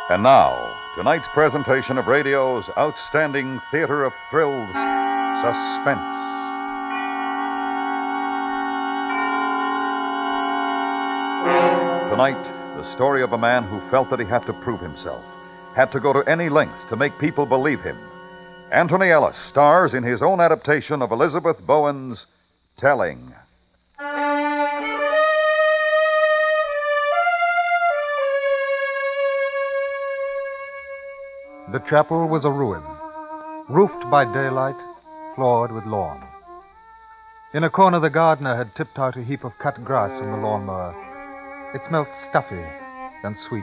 And now, tonight's presentation of radio's outstanding theater of thrills, Suspense. Tonight, the story of a man who felt that he had to prove himself, had to go to any lengths to make people believe him. Anthony Ellis stars in his own adaptation of Elizabeth Bowen's Telling. The chapel was a ruin, roofed by daylight, floored with lawn. In a corner, the gardener had tipped out a heap of cut grass from the lawnmower. It smelt stuffy and sweet.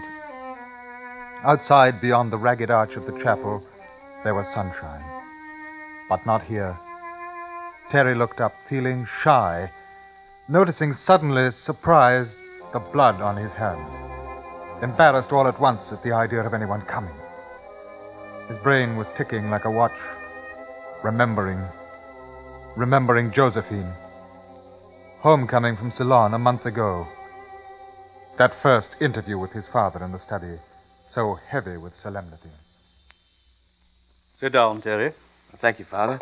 Outside, beyond the ragged arch of the chapel, there was sunshine. But not here. Terry looked up, feeling shy, noticing suddenly, surprised, the blood on his hands. Embarrassed all at once at the idea of anyone coming. His brain was ticking like a watch, remembering Josephine. Homecoming from Ceylon a month ago. That first interview with his father in the study, so heavy with solemnity. Sit down, Terry. Thank you, Father.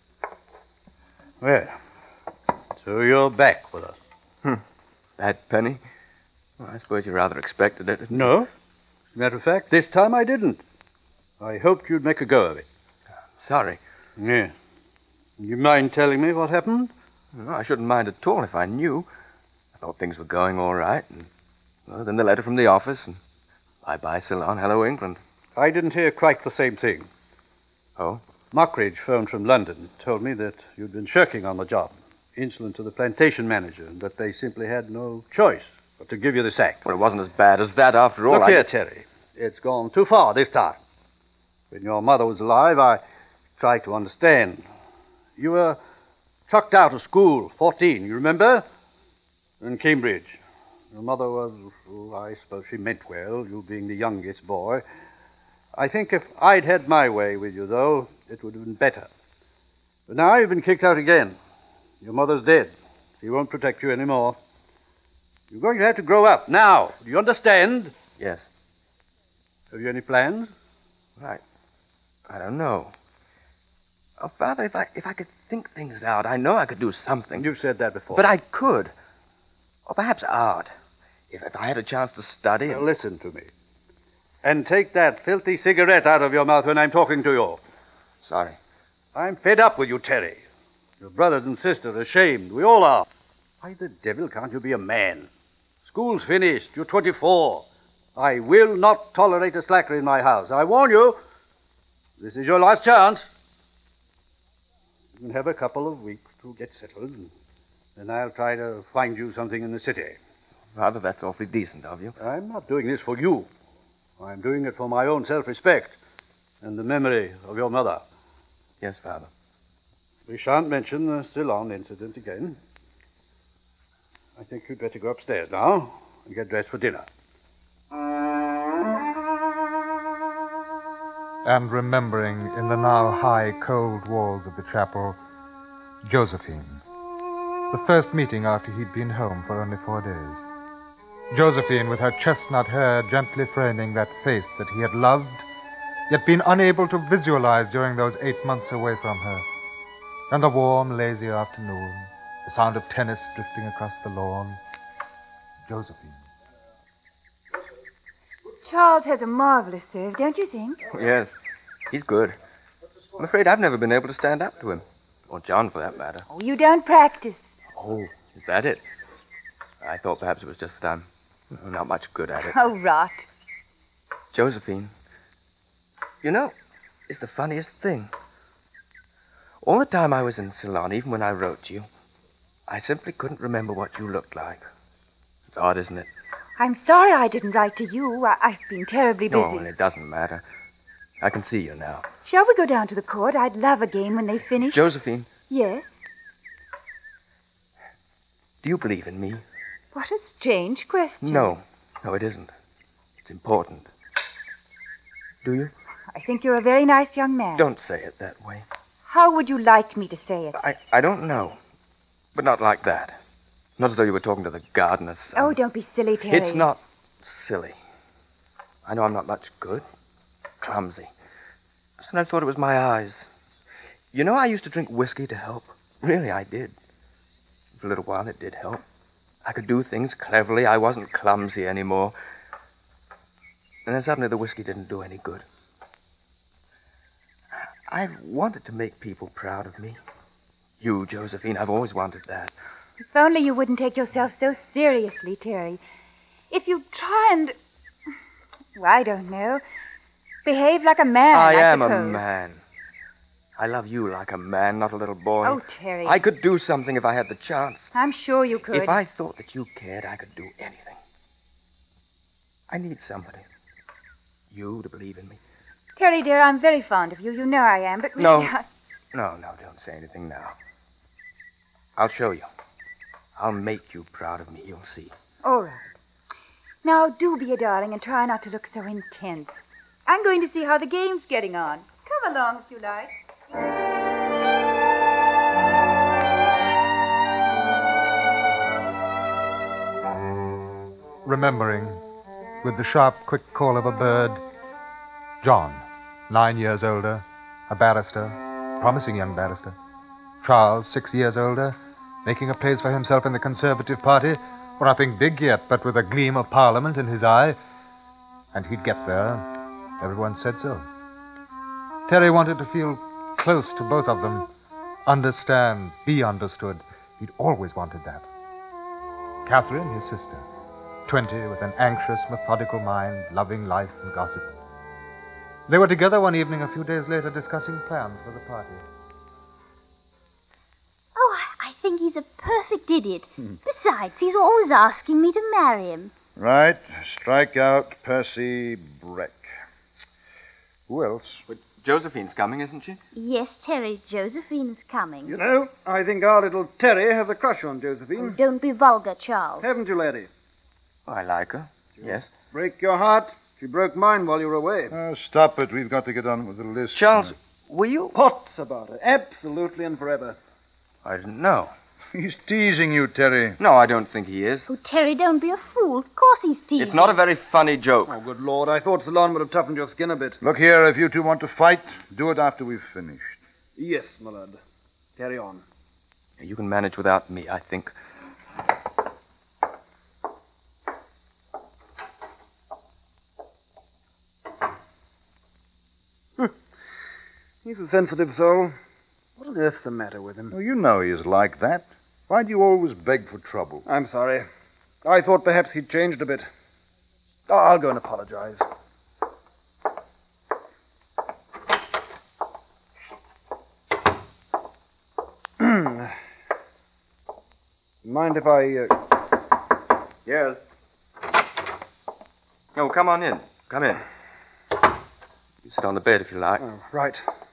Well, so you're back with us. That penny? Well, I suppose you rather expected it. No. As a matter of fact, this time I didn't. I hoped you'd make a go of it. Sorry. Yeah. You mind telling me what happened? No, I shouldn't mind at all if I knew. I thought things were going all right. And, well, then the letter from the office, and bye-bye, Ceylon. Hello, England. I didn't hear quite the same thing. Oh? Mockridge phoned from London, told me that you'd been shirking on the job, insolent to the plantation manager, and that they simply had no choice but to give you the sack. Well, it wasn't as bad as that after all. Look here, Terry. It's gone too far this time. When your mother was alive, I tried to understand. You were chucked out of school, 14, you remember? In Cambridge. Your mother was, I suppose she meant well, you being the youngest boy. I think if I'd had my way with you, though, it would have been better. But now you've been kicked out again. Your mother's dead. She won't protect you anymore. You're going to have to grow up now. Do you understand? Yes. Have you any plans? Right. I don't know. Oh, Father, if I could think things out, I know I could do something. You've said that before. But I could. Or perhaps art. If I had a chance to study. Now, listen to me. And take that filthy cigarette out of your mouth when I'm talking to you. Sorry. I'm fed up with you, Terry. Your brothers and sisters are ashamed. We all are. Why the devil can't you be a man? School's finished. You're 24. I will not tolerate a slacker in my house. I warn you. This is your last chance. You can have a couple of weeks to get settled, and then I'll try to find you something in the city. Father, that's awfully decent of you. I'm not doing this for you. I'm doing it for my own self-respect and the memory of your mother. Yes, Father. We shan't mention the Ceylon incident again. I think you'd better go upstairs now and get dressed for dinner. And remembering in the now high, cold walls of the chapel, Josephine. The first meeting after he'd been home for only 4 days. Josephine, with her chestnut hair gently framing that face that he had loved, yet been unable to visualize during those 8 months away from her. And the warm, lazy afternoon, the sound of tennis drifting across the lawn. Josephine. Charles has a marvelous serve, don't you think? Yes, he's good. I'm afraid I've never been able to stand up to him. Or John, for that matter. Oh, you don't practice. Oh, is that it? I thought perhaps it was just that I'm not much good at it. Oh, rot. Josephine, you know, it's the funniest thing. All the time I was in Ceylon, even when I wrote to you, I simply couldn't remember what you looked like. It's odd, isn't it? I'm sorry I didn't write to you. I've been terribly busy. No, and it doesn't matter. I can see you now. Shall we go down to the court? I'd love a game when they finish. Josephine. Yes? Do you believe in me? What a strange question. No, it isn't. It's important. Do you? I think you're a very nice young man. Don't say it that way. How would you like me to say it? I don't know. But not like that. Not as though you were talking to the gardener's son. Oh, don't be silly, Terry. It's not silly. I know I'm not much good. Clumsy. Sometimes I thought it was my eyes. You know, I used to drink whiskey to help. Really, I did. For a little while, it did help. I could do things cleverly. I wasn't clumsy anymore. And then suddenly the whiskey didn't do any good. I've wanted to make people proud of me. You, Josephine, I've always wanted that. If only you wouldn't take yourself so seriously, Terry. If you try and... Well, I don't know. Behave like a man, I am suppose. a man. I love you like a man, not a little boy. Oh, Terry. I could do something if I had the chance. I'm sure you could. If I thought that you cared, I could do anything. I need somebody. You to believe in me. Terry, dear, I'm very fond of you. You know I am, but really... No. No, don't say anything now. I'll show you. I'll make you proud of me. You'll see. All right. Now, do be a darling and try not to look so intense. I'm going to see how the game's getting on. Come along if you like. Remembering, with the sharp, quick call of a bird, John, 9 years older, a barrister, promising young barrister. Charles, 6 years older, making a place for himself in the Conservative Party, nothing big yet, but with a gleam of Parliament in his eye. And he'd get there. Everyone said so. Terry wanted to feel close to both of them, understand, be understood. He'd always wanted that. Catherine, his sister, 20, with an anxious, methodical mind, loving life and gossip. They were together one evening a few days later discussing plans for the party. Oh, I think he's a perfect idiot. Besides, he's always asking me to marry him. Right. Strike out Percy Breck. Who else? But Josephine's coming, isn't she? Yes, Terry, Josephine's coming. You know, I think our little Terry has a crush on Josephine. Oh, don't be vulgar, Charles. Haven't you, laddie? Oh, I like her. Yes. Break your heart. She broke mine while you were away. Oh, stop it. We've got to get on with the list. Charles, were you... Pots about her. Absolutely and forever. I didn't know. He's teasing you, Terry. No, I don't think he is. Oh, Terry, don't be a fool. Of course he's teasing. It's not a very funny joke. Oh, good Lord. I thought Ceylon would have toughened your skin a bit. Look here, if you two want to fight, do it after we've finished. Yes, my lord. Carry on. You can manage without me, I think. He's a sensitive soul. What on earth's the matter with him? Oh, you know he is like that. Why do you always beg for trouble? I'm sorry. I thought perhaps he'd changed a bit. Oh, I'll go and apologize. Mind if I... Yes. Oh, come on in. Come in. You sit on the bed if you like. Oh, right.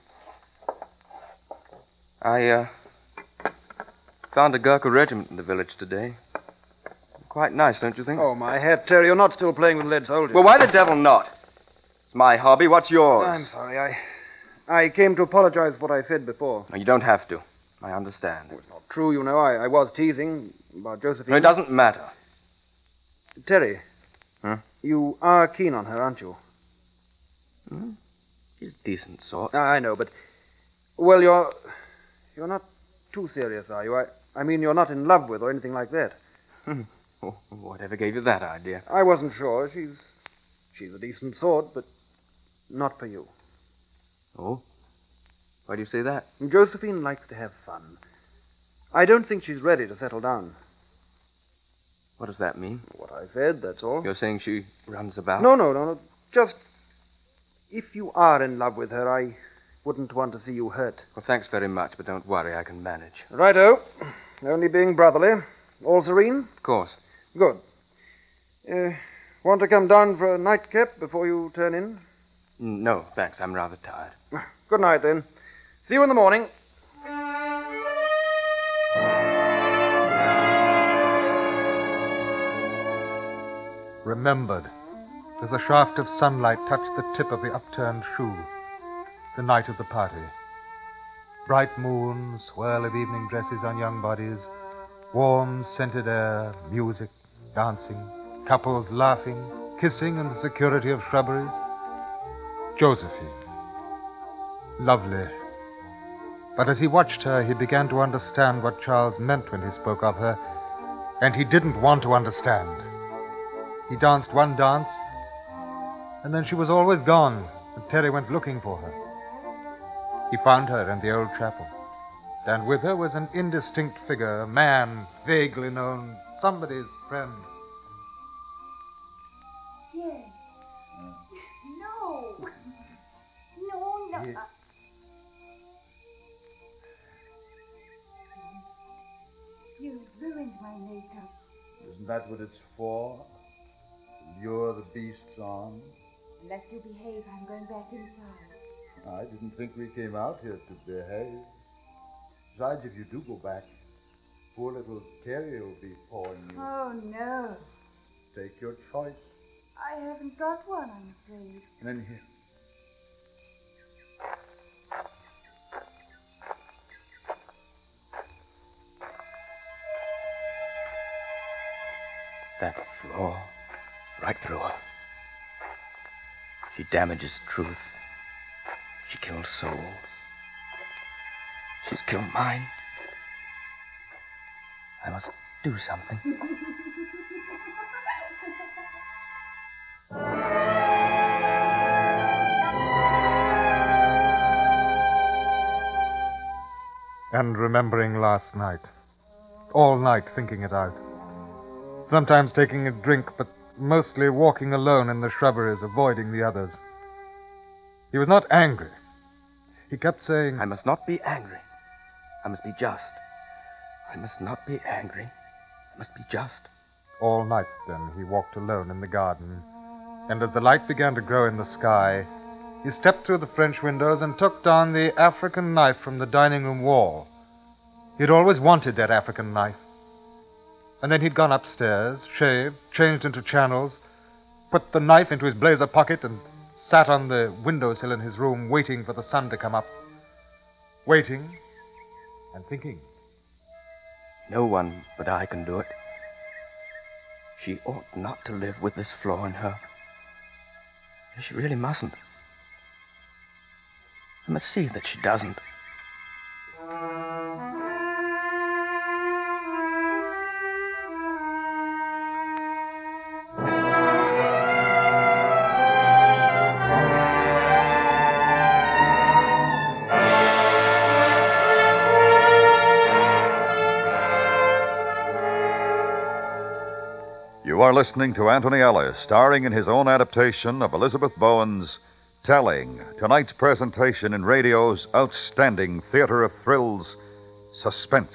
I found a Gurkha regiment in the village today. Quite nice, don't you think? Oh, my hat, Terry, you're not still playing with lead soldiers. Well, why the devil not? It's my hobby. What's yours? I'm sorry. I came to apologize for what I said before. No, you don't have to. I understand. It's not true, you know. I was teasing about Josephine. No, it doesn't matter. Terry. Huh? You are keen on her, aren't you? She's a decent sort. I know, but... Well, you're not too serious, are you? I mean, you're not in love with or anything like that. Oh, whatever gave you that idea? I wasn't sure. She's a decent sort, but not for you. Oh? Why do you say that? Josephine likes to have fun. I don't think she's ready to settle down. What does that mean? What I said, that's all. You're saying she runs about? No. Just, if you are in love with her, I wouldn't want to see you hurt. Well, thanks very much, but don't worry. I can manage. Righto. Only being brotherly. All serene? Of course. Good. Want to come down for a nightcap before you turn in? No, thanks. I'm rather tired. Good night, then. See you in the morning. Remembered, as a shaft of sunlight touched the tip of the upturned shoe, the night of the party. Bright moon, swirl of evening dresses on young bodies, warm, scented air, music, dancing, couples laughing, kissing in the security of shrubberies. Josephine. Lovely. But as he watched her, he began to understand what Charles meant when he spoke of her, and he didn't want to understand. He danced one dance, and then she was always gone, and Terry went looking for her. He found her in the old chapel, and with her was an indistinct figure, a man vaguely known, somebody's friend. Yes. No. No. Yes. You ruined my makeup. Isn't that what it's for? To lure the beasts on? Unless you behave, I'm going back inside. I didn't think we came out here to behave. Besides, if you do go back, poor little Terry will be pawing you. Oh, no. Take your choice. I haven't got one, I'm afraid. And then here. That flaw, right through her. She damages truth. She kills souls. She's killed mine. I must do something. And remembering last night. All night thinking it out. Sometimes taking a drink, but mostly walking alone in the shrubberies, avoiding the others. He was not angry. He kept saying, I must not be angry. I must be just. I must not be angry. I must be just. All night, then, he walked alone in the garden. And as the light began to grow in the sky, he stepped through the French windows and took down the African knife from the dining room wall. He'd always wanted that African knife. And then he'd gone upstairs, shaved, changed into channels, put the knife into his blazer pocket, and sat on the windowsill in his room waiting for the sun to come up. Waiting and thinking. No one but I can do it. She ought not to live with this flaw in her. She really mustn't. I must see that she doesn't. You are listening to Anthony Ellis, starring in his own adaptation of Elizabeth Bowen's Telling, tonight's presentation in radio's outstanding theater of thrills, Suspense.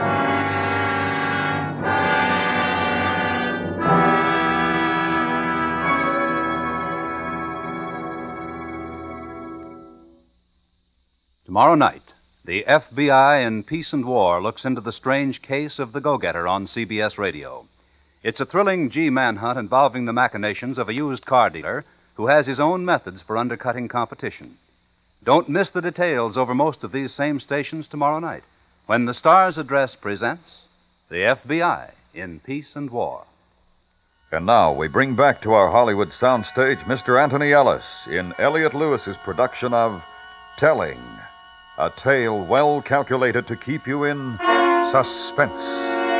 Tomorrow night, the FBI in Peace and War looks into the strange case of the go-getter on CBS Radio. It's a thrilling G manhunt involving the machinations of a used car dealer who has his own methods for undercutting competition. Don't miss the details over most of these same stations tomorrow night when the Stars Address presents the FBI in Peace and War. And now we bring back to our Hollywood soundstage Mr. Anthony Ellis in Elliot Lewis's production of Telling, a tale well calculated to keep you in suspense.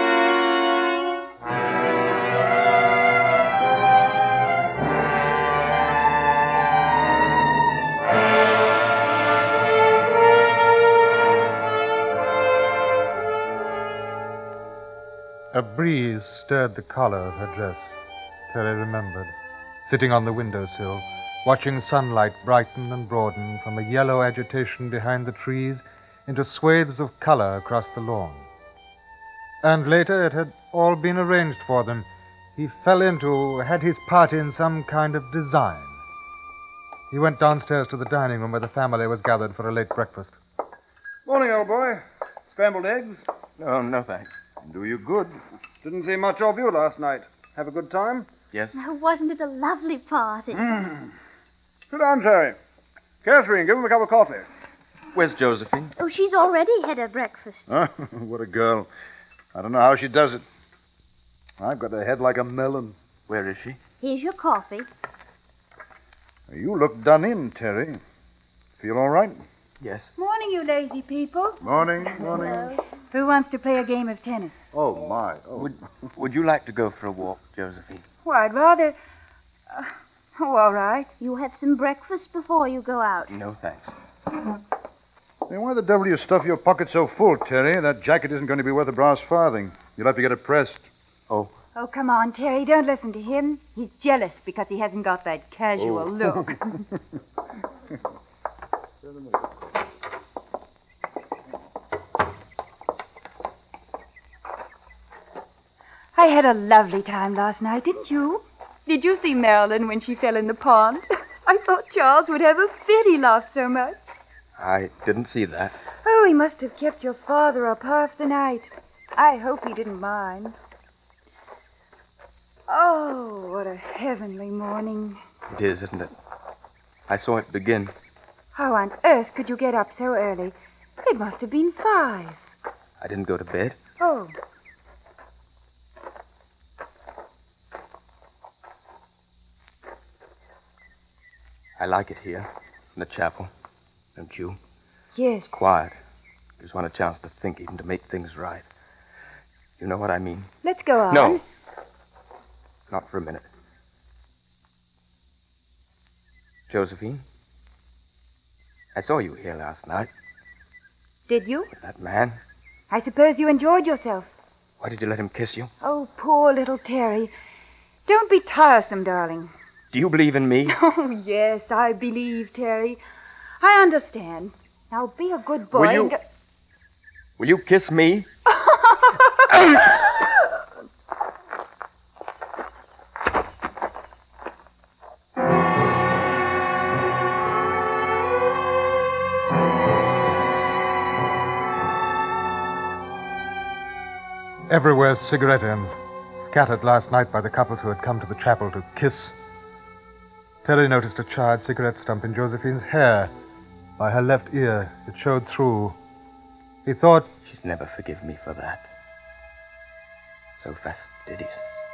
A breeze stirred the collar of her dress, Terry remembered, sitting on the windowsill, watching sunlight brighten and broaden from a yellow agitation behind the trees into swathes of color across the lawn. And later it had all been arranged for them. He fell into, had his part in some kind of design. He went downstairs to the dining room where the family was gathered for a late breakfast. Morning, old boy. Scrambled eggs? Oh, no thanks. Do you good. Didn't see much of you last night. Have a good time? Yes? Oh, wasn't it a lovely party? Sit down, Terry. Catherine, give him a cup of coffee. Where's Josephine? Oh, she's already had her breakfast. Oh, what a girl. I don't know how she does it. I've got a head like a melon. Where is she? Here's your coffee. You look done in, Terry. Feel all right? Yes. Morning, you lazy people. Morning. Who wants to play a game of tennis? Oh, my. Oh. Would you like to go for a walk, Josephine? Well, I'd rather... all right. You have some breakfast before you go out. No, thanks. Hey, why the devil do you stuff your pocket so full, Terry? That jacket isn't going to be worth a brass farthing. You'll have to get it pressed. Oh, Oh, come on, Terry. Don't listen to him. He's jealous because he hasn't got that casual look. I had a lovely time last night, didn't you? Did you see Marilyn when she fell in the pond? I thought Charles would have a fit. He laughed so much. I didn't see that. Oh, he must have kept your father up half the night. I hope he didn't mind. Oh, what a heavenly morning. It is, isn't it? I saw it begin. How on earth could you get up so early? It must have been 5. I didn't go to bed. Oh. I like it here, in the chapel. Don't you? Yes. Quiet. Gives one a chance to think, even to make things right. You know what I mean? Let's go on. No. Not for a minute. Josephine? I saw you here last night. Did you? With that man. I suppose you enjoyed yourself. Why did you let him kiss you? Oh, poor little Terry. Don't be tiresome, darling. Do you believe in me? Oh, yes, I believe, Terry. I understand. Now be a good boy. Will you kiss me? Everywhere cigarette ends, scattered last night by the couples who had come to the chapel to kiss. Terry noticed a charred cigarette stump in Josephine's hair. By her left ear, it showed through. He thought... She'd never forgive me for that. So fastidious.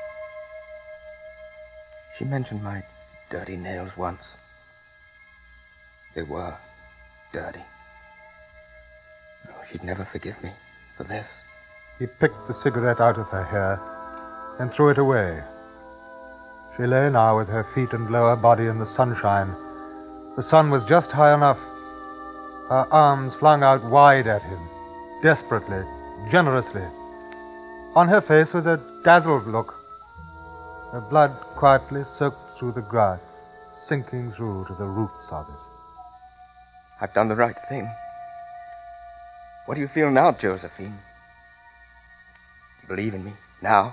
She mentioned my dirty nails once. They were dirty. No, she'd never forgive me for this. He picked the cigarette out of her hair and threw it away. She lay now with her feet and lower body in the sunshine. The sun was just high enough. Her arms flung out wide at him, desperately, generously. On her face was a dazzled look. Her blood quietly soaked through the grass, sinking through to the roots of it. I've done the right thing. What do you feel now, Josephine? You believe in me now?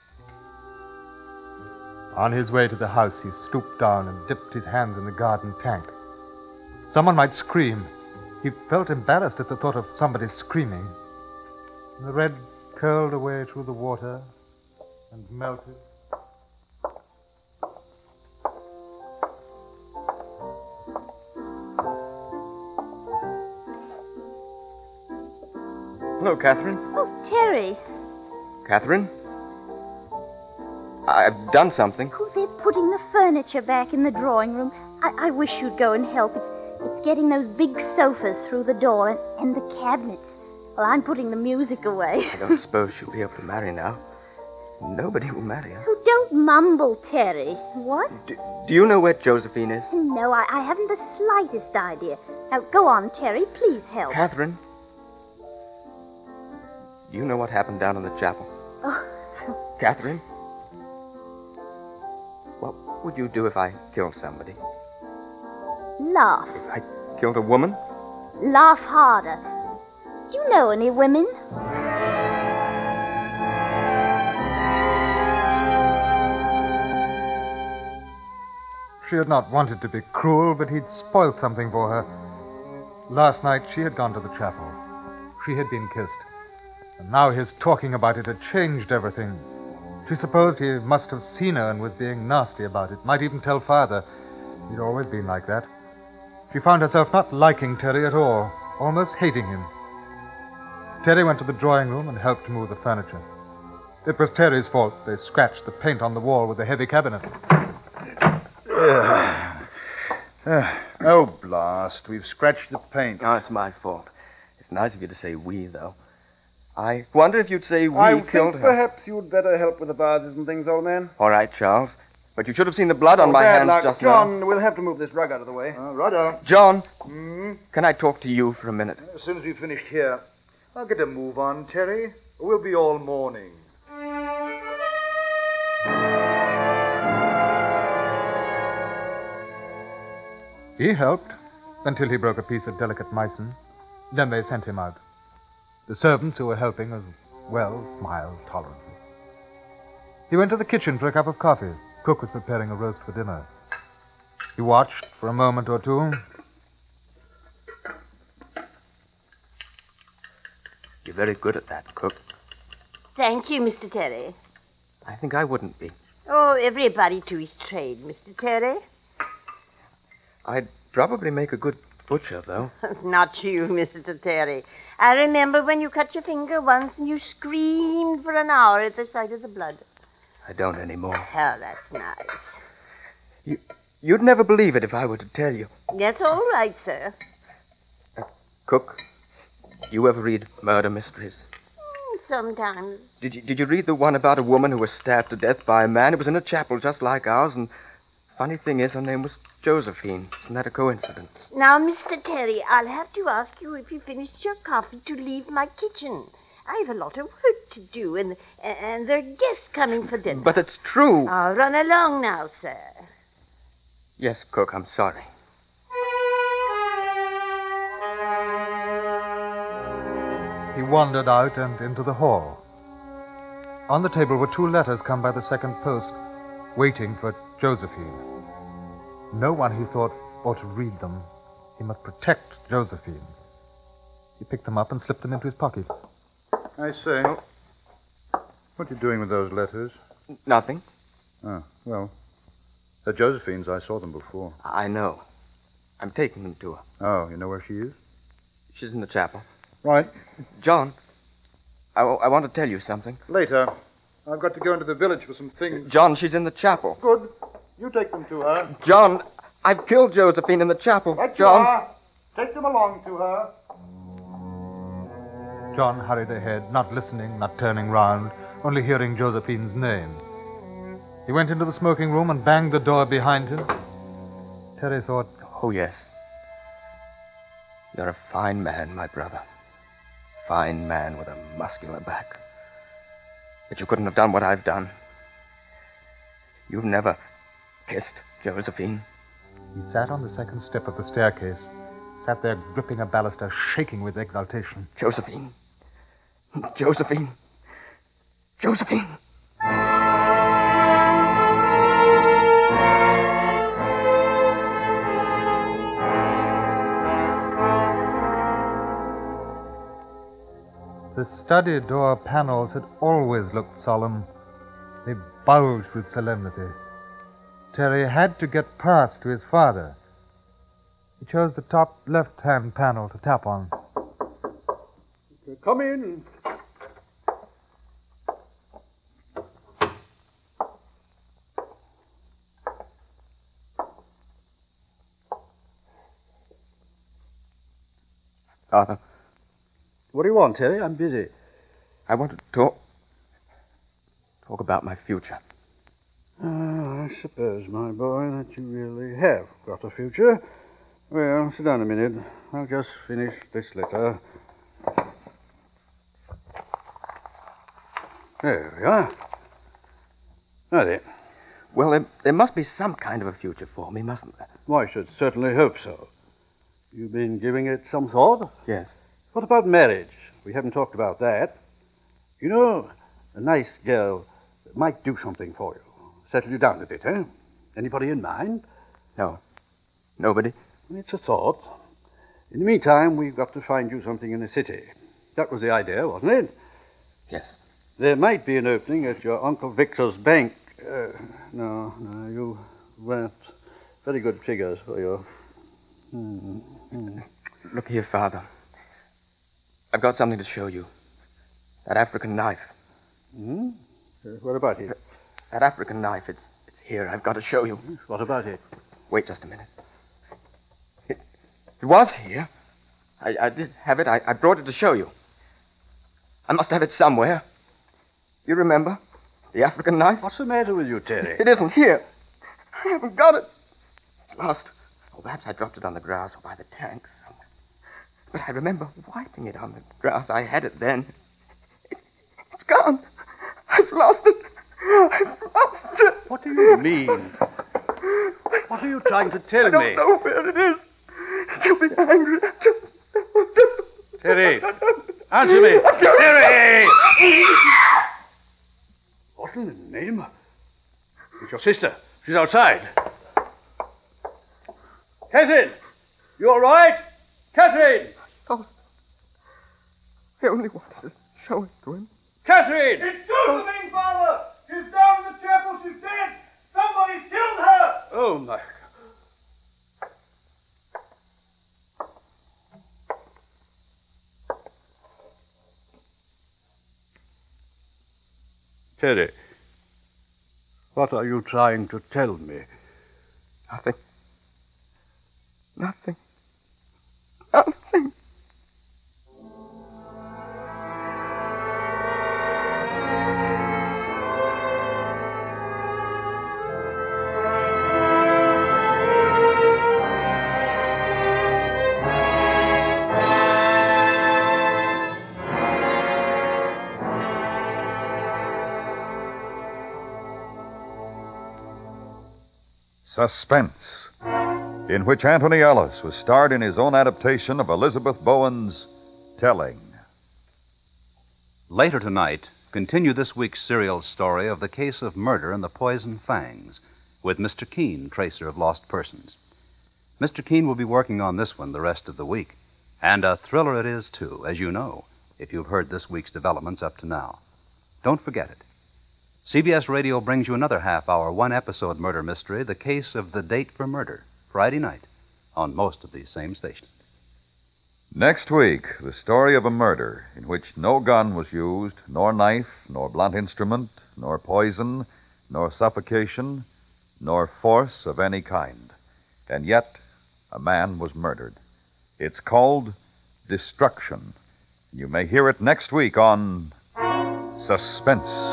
On his way to the house, he stooped down and dipped his hands in the garden tank. Someone might scream. He felt embarrassed at the thought of somebody screaming. And the red curled away through the water and melted. Hello, Catherine. Oh, Terry. Catherine? I've done something. Oh, they're putting the furniture back in the drawing room. I wish you'd go and help. It's getting those big sofas through the door and the cabinets. Well, I'm putting the music away. I don't suppose she'll be able to marry now. Nobody will marry her. Oh, don't mumble, Terry. What? Do you know where Josephine is? No, I haven't the slightest idea. Now, go on, Terry. Please help. Catherine? Do you know what happened down in the chapel? Oh. Catherine? What would you do if I killed somebody? Laugh. If I killed a woman? Laugh harder. Do you know any women? She had not wanted to be cruel, but he'd spoiled something for her. Last night, she had gone to the chapel. She had been kissed. And now his talking about it had changed everything. She supposed he must have seen her and was being nasty about it. Might even tell Father. He'd always been like that. She found herself not liking Terry at all, almost hating him. Terry went to the drawing room and helped move the furniture. It was Terry's fault. They scratched the paint on the wall with the heavy cabinet. Oh, blast. We've scratched the paint. Oh, it's my fault. It's nice of you to say we, though. I wonder if you'd say we I killed think her. perhaps you'd better help with the vases and things, old man. All right, Charles. But you should have seen the blood on my bad hands luck. just John, we'll have to move this rug out of the way. Righto. John, Hmm? can I talk to you for a minute? As soon as we've finished here, I'll get a move on, Terry. We'll be all morning. He helped until he broke a piece of delicate meissen. Then they sent him out. The servants who were helping as well smiled tolerantly. He went to the kitchen for a cup of coffee. Cook was preparing a roast for dinner. He watched for a moment or two. You're very good at that, Cook. Thank you, Mr. Terry. I think I wouldn't be. Oh, everybody to his trade, Mr. Terry. I'd probably make a good butcher, though. Not you, Mr. Terry. I remember when you cut your finger once and you screamed for an hour at the sight of the blood. I don't anymore. Oh, that's nice. You'd never believe it if I were to tell you. That's all right, sir. Cook, you ever read murder mysteries? Sometimes. Did you read the one about a woman who was stabbed to death by a man? It was in a chapel just like ours, and funny thing is, her name was Josephine. Isn't that a coincidence? Now, Mr. Terry, I'll have to ask you if you finished your coffee to leave my kitchen. I have a lot of work to do, and there are guests coming for dinner. But it's true. I'll run along now, sir. Yes, Cook, I'm sorry. He wandered out and into the hall. On the table were 2 letters come by the second post, waiting for Josephine. No one, he thought, ought to read them. He must protect Josephine. He picked them up and slipped them into his pocket. I say, what are you doing with those letters? Nothing. Oh, well, they're Josephine's. I saw them before. I know. I'm taking them to her. Oh, you know where she is? She's in the chapel. Right. John, I want to tell you something. Later. I've got to go into the village for some things. John, she's in the chapel. Good. You take them to her. John, I've killed Josephine in the chapel. Right, John. you are. Take them along to her. John hurried ahead, not listening, not turning round, only hearing Josephine's name. He went into the smoking room and banged the door behind him. Terry thought, Oh, yes. You're a fine man, my brother. Fine man with a muscular back. But you couldn't have done what I've done. You've never kissed Josephine. he sat on the second step of the staircase, sat there gripping a baluster, shaking with exultation. Josephine. Josephine. Josephine. The study door panels had always looked solemn. They bulged with solemnity. Terry had to get past to his father. He chose the top left-hand panel to tap on. Come in. Arthur, What do you want, Terry? I'm busy. I want to talk about my future. I suppose, my boy, that you really have got a future. Well, sit down a minute. I'll just finish this letter. There we are. Now then. Well, there must be some kind of a future for me, mustn't there? Well, I should certainly hope so. You've been giving it some thought? Yes. What about marriage? We haven't talked about that. You know, a nice girl might do something for you. Settle you down a bit, eh? Anybody in mind? No. Nobody? It's a thought. In the meantime, we've got to find you something in the city. That was the idea, wasn't it? Yes. There might be an opening at your Uncle Victor's bank. No, you weren't very good figures for you. Look here, Father. I've got something to show you. That African knife. What about it? That African knife, it's here. I've got to show you. What about it? Wait just a minute. It was here. I did have it. I brought it to show you. I must have it somewhere. You remember? The African knife? What's the matter with you, Terry? It isn't here. I haven't got it. It's lost. Oh, perhaps I dropped it on the grass or by the tanks. But I remember wiping it on the grass. I had it then. It's gone. I've lost it. I've lost it. What do you mean? What are you trying to tell me? I don't know where it is. You'll be angry. Terry, answer me. Terry! What in the name? It's your sister. She's outside. Catherine! You all right? Catherine! Oh, I only wanted to show it to him. Catherine! It's Josephine, Father! She's down in the chapel. She's dead. Somebody's killed her. Oh, my God. Terry, what are you trying to tell me? Nothing. Nothing. Nothing. Suspense, in which Anthony Ellis was starred in his own adaptation of Elizabeth Bowen's Telling. Later tonight, continue this week's serial story of the case of murder in the Poison Fangs with Mr. Keene, tracer of lost persons. Mr. Keene will be working on this one the rest of the week. And a thriller it is, too, as you know, if you've heard this week's developments up to now. Don't forget it. CBS Radio brings you another half-hour, one-episode murder mystery, The Case of the Date for Murder, Friday night, on most of these same stations. Next week, the story of a murder in which no gun was used, nor knife, nor blunt instrument, nor poison, nor suffocation, nor force of any kind. And yet, a man was murdered. It's called Destruction. You may hear it next week on Suspense.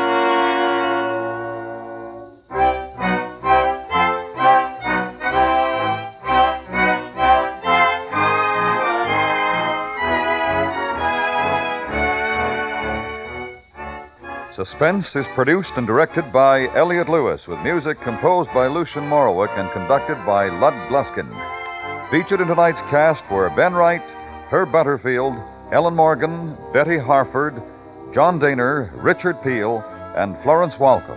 Suspense is produced and directed by Elliott Lewis, with music composed by Lucian Morowick and conducted by Lud Gluskin. Featured in tonight's cast were Ben Wright, Herb Butterfield, Ellen Morgan, Betty Harford, John Daner, Richard Peel, and Florence Walcott.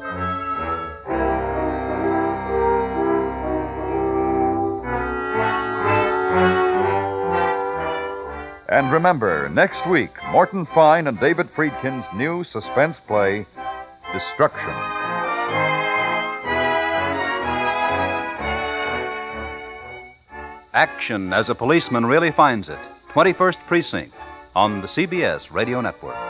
And remember, next week, Morton Fine and David Friedkin's new suspense play, Destruction. Action as a policeman really finds it. 21st Precinct on the CBS Radio Network.